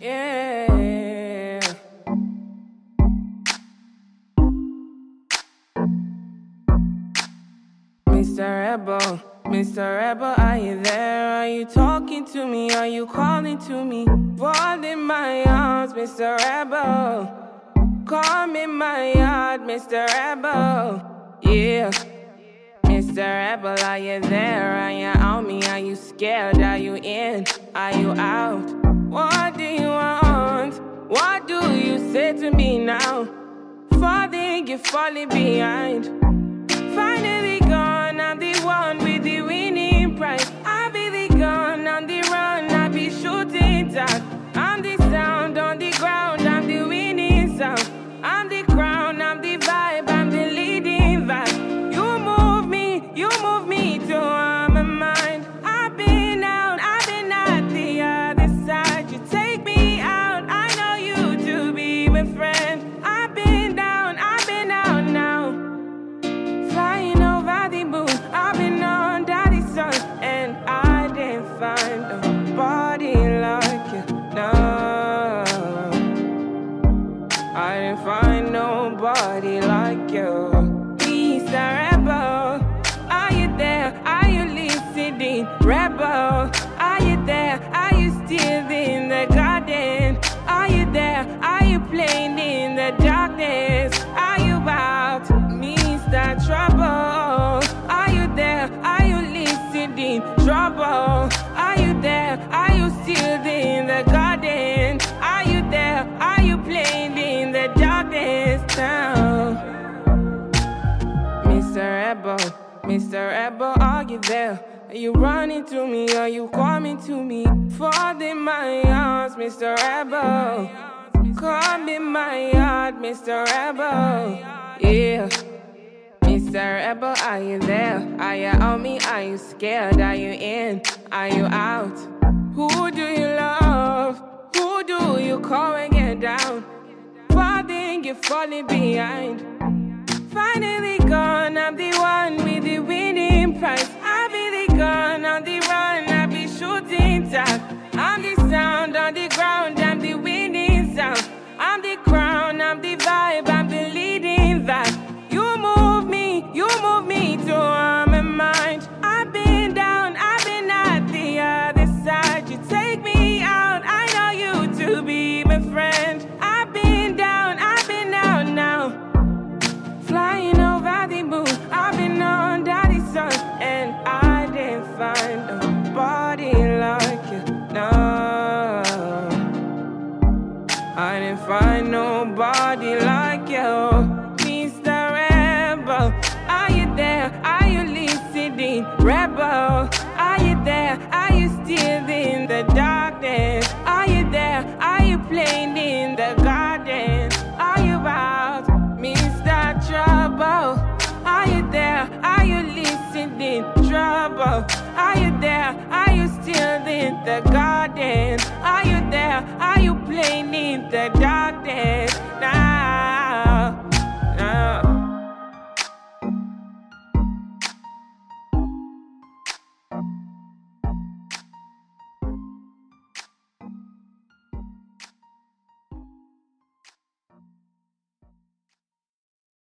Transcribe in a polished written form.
Yeah. Mr. Rebel, are you there? Are you talking to me? Are you calling to me? Fall in my arms, Mr. Rebel. Come in my yard, Mr. Rebel. Yeah. Mr. Rebel, are you there? Are you on me? Are you scared? Are you in? Are you out? What do you want? What do you say to me now? Falling, you're falling behind. Finally gone, I'm the one with the winning prize. I'll be the gun on the run, I'll be shooting down. I'm the sound on the ground, I'm the winning sound. I'm the crown, I'm the vibe, I'm the leading vibe. You move me to my mind. I've been out, I've been at the other side. You take me out, I know you to be my friend. I've been out now. Flying over the moon, I've been under the sun, and I didn't find nobody like you. No, I didn't find nobody like you. Mr. Rebel, are you there? Are you listening? Rebel, are you there? Are you still in the garden? Are you there? Are you playing in the darkness? Are you out? Mr. Trouble, are you there? Are you listening? Trouble, are you there? Are you still in the garden? Are you there? Are you playing in the darkness now? Mr. Rebel, are you there? Are you running to me? Are you coming to me? Fall in my arms, Mr. Rebel. Come in my yard, Mr. Rebel. Yeah. Mr. Rebel, are you there? Are you on me? Are you scared? Are you in? Are you out? Who do you love? Who do you call and get down? Falling, you're falling behind. Finally gone, I'm the one with the winning prize. I'll be the gun on the run, I'll be shooting down. I'm the sound on the ground, I'm the winning sound. I'm the crown, I'm the vibe, I'm the leading vibe. You move me to my mind. I've been down, I've been at the other side. You take me out, I know you to be my friend. I've been out now. Flying over the moon, I've been under the sun, and I didn't find nobody like you. No, I didn't find nobody like you. Mr. Rebel, are you there? Are you listening? Rebel, are you there? Are you still in the darkness? Are you there? Are you playing in the garden? Are you out? Mr. Trouble, are you there? Are you listening? Trouble, are you there? Are you still in the garden? Are you there? Are you playing in the dark?